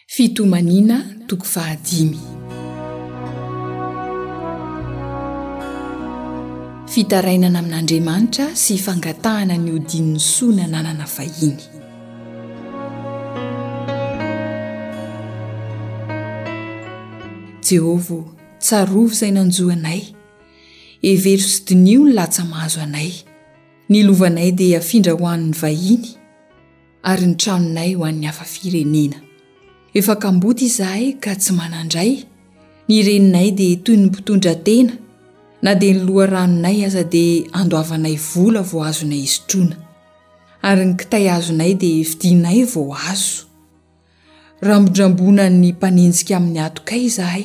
Fitomanina toko fahadimy. Fitarainana amin'Andriamanitra sy fangatahana ny odinin'ny soa ny ananana fahiny. Jehovah, tsarovo izay nanjoanay, hevery sy dinio ny latsa mahazo anay. Ny lovanay dia afindra ho an'ny vahiny, ary ny tranonay ho an'ny hafa firenena. Efa kamboty izahay ka tsy manandray, ny reninay dia toy ny mpitondra tena, na dia ny loharanonay aza dia andoavanay vola vao azonay isotroana, ary ny kitay azonay dia fidinay vao azo. Rambondrambona ny mpanenjika amin'ny atokay izahay,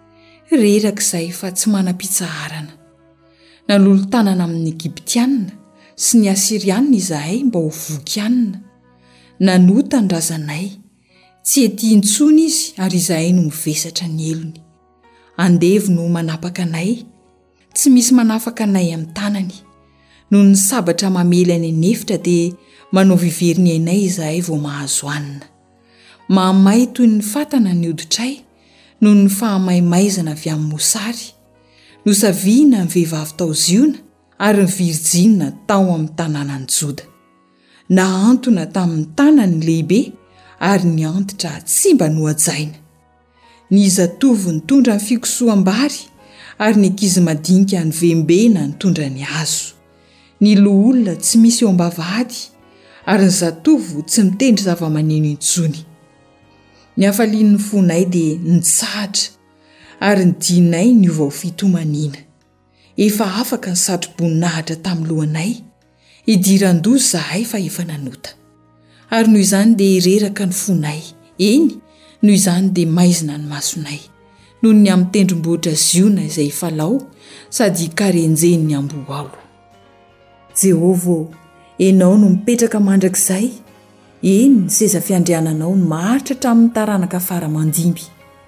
reraka izay fa tsy manam-pitsaharana. Nanolotanana amin'ny Egiptianina sy ny Asirianina izahay mba ho vokianina. Nanota ny razanay, tsy ety intsony izy ary izahay no mivesatra ny elony. Andevo no manapaka anay, tsy misy manafaka anay amin'ny tanany. Noho ny sabatra mamely any anefitra dia manao viveriny ainay izahay vao mahazo hanina. Mahamay toy ny fatana ny hoditray, noho ny fahamaimaizana avy amin'ny mosary. Nosaviana ny vehivavy tao ziona ary ny virjina tao amin'ny tanànan'i Joda. Nahantona tamin'ny tanany lehibe ary ny antitra tsy mba nohajaina. Ny zatovo nitondra ny fikosoam-bary ary ny ankizy madinika ny vembena nitondra ny hazo. Ny loholona tsy misy eo am-bavahady ary ny zatovo tsy mitendry zava-maneno intsony. Ny hafalian'ny fonay dia nitsahatra ary ny dinay niova ho fitomanina. Efa afaka ny satroboninahitra tamin'ny lohanay, idiran-doza izahay fa efa nanota. Ary noho izany dia reraka ny fonay, eny, noho izany dia maizina ny masonay, noho ny amin'ny tendrombohitra ziona izay falao sady karenjen'ny amboalo. Jehovah, enao no mipetraka mandrakizay, eny ny seza fiandriananao no maharitra hatramin'ny taranaka faramandimby.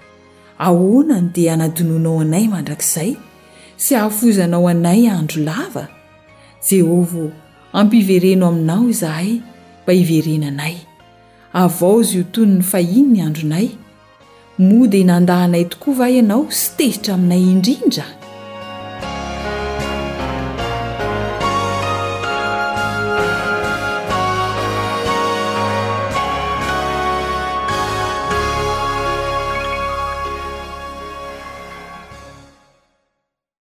Ahoana dia anadinonao anay mandrakizay sy hahafozanao anay andro lava? Jehovah, ampivereno aminao izahay mba hiverenanay. Avao izy io toy ny fahiny ny andronay. Moa dia nandahanay tokoa va ianao sy tezitra aminay indrindra?